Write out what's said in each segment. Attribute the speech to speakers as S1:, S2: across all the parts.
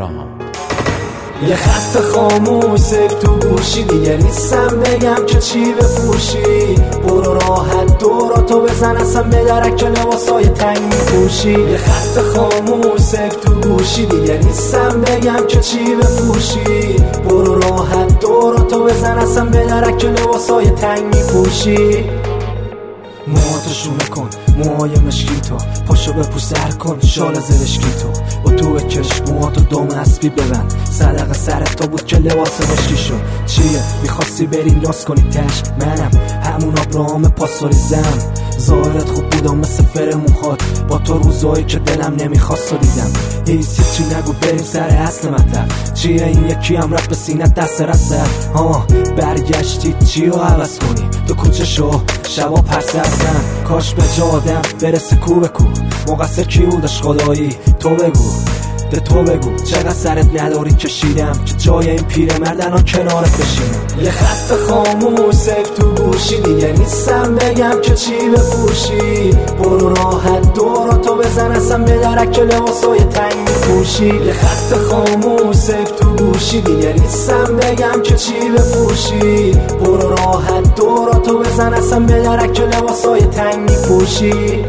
S1: تهران.
S2: یه خط خاموش سیف تو گوشی، دیگه نیستم بگم که چی بپوشی. برو راحت دوراتو بزن، اصلا به درک لباسای تنگ میپوشی. یه خط خاموش سیف تو گوشی، دیگه نیستم بگم که چی بپوشی. برو راحت دوراتو بزن، اصلا به درک لباسای تنگ میپوشی. موهاتو شونه کن، موهای مشکی تو، پاشو بپوش سر کن، شال زرشکی تو، و تو بکش موهاتو دم اسبی ببند. صدقه سرت تا بود که لباس مشکی شد. چیه میخواستی بری ناز کنی تش؟ منم همون ابراهام پاسوریزم. ظاهرت خوب بودم مثل فر موهات، با تو روزایی که دلم نمیخواست و دیدم. چی نگو بریم سر اصل مطلب. چیه این یکی هم رفت به سینت دست رسد؟ برگشتی چیو عوض کنی؟ تو کوچه شو شبا پرسه هستن، کاش به جا آدم برسه کو به کو. مقصر کی بودش خدایی؟ تو بگو، به تو بگو چقدر سرت نداری کشیدم که جای این پیرمردن ها کنارت بشینم. یه خط خاموش سیف تو گوشی، دیگه نیستم بگم که چی بپوشی. برو راحت دوراتو بزن، اصلا به درک لباسای تنگ میپوشی. یه خط خاموش سیف تو گوشی، دیگه نیستم بگم که چی بپوشی. برو راحت دوراتو بزن، اصلا به درک لباسای تنگ میپوشی.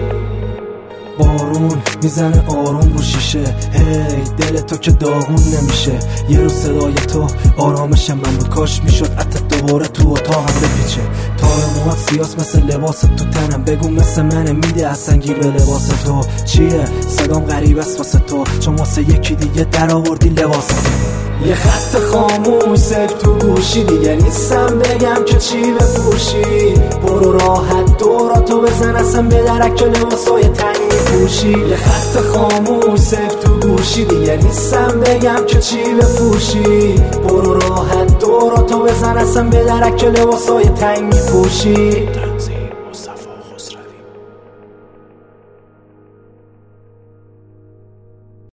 S2: بارون میزنه آروم رو شیشه، هی دل تو که داغون نمیشه. یه روز صدای تو آرامش من بود، کاش میشد حتی دوباره تو اتاقم بپیچه. تار موهات سیاس مثل لباس تو تنم، بگو مثل منه میده اصلا گیر به لباس تو. چیه صدام غریب است واسه تو، چون واسه یکی دیگه در آوردی لباس تو. یه خط خاموش سیف تو گوشی، دیگه نیستم بگم که چی بپوشی. برو راحت دوراتو بزن، اصلا به درک لباسای تنگ میپوشی. یه خط خاموش سیف تو گوشی، دیگه نیستم بگم که چی بپوشی. برو راحت دوراتو بزن، اصلا به درک لباسای تنگ میپوشی.